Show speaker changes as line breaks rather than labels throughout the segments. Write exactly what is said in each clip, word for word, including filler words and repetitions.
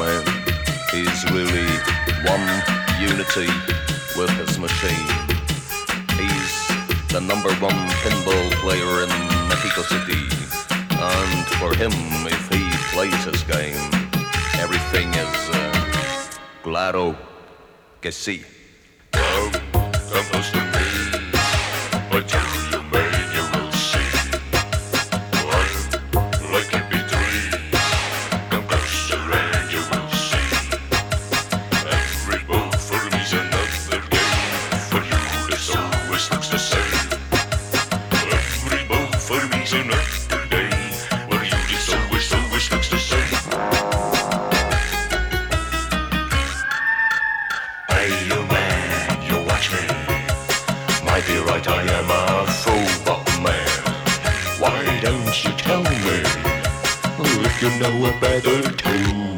man. He's really one unity with his machine. He's the number one pinball player in Mexico City. And for him, if he plays his game, everything is uh, claro que sí.
Come, come close to me. I tell you, man, you will see. One, like it be three. Come closer and you will see. Every move for me's another game. For you, this always looks the same. Every move for me's another game. For you, this always, always looks the same. Hey, you man, you watch me. Might be right, I am a fool, but man, why don't you tell me if you know a better tune?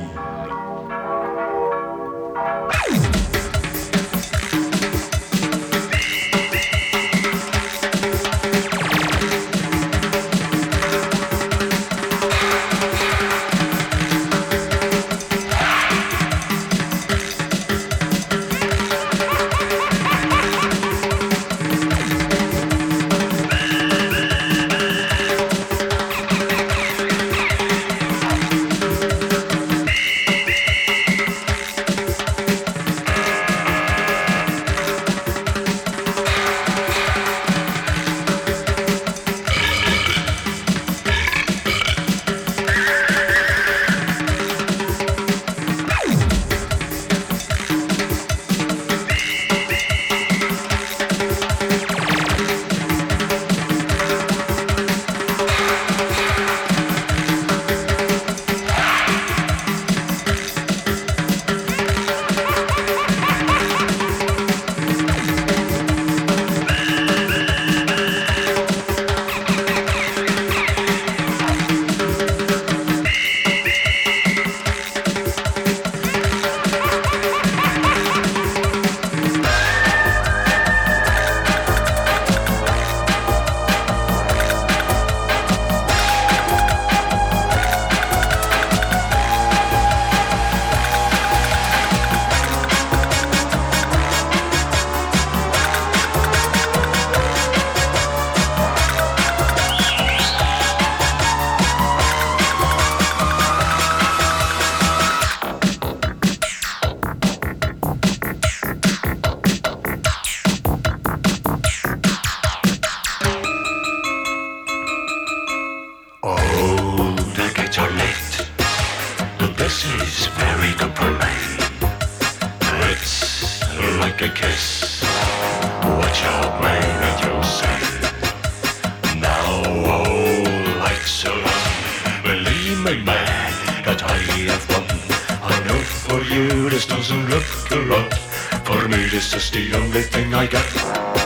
For you, this doesn't look a lot. For me, this is the only thing I got.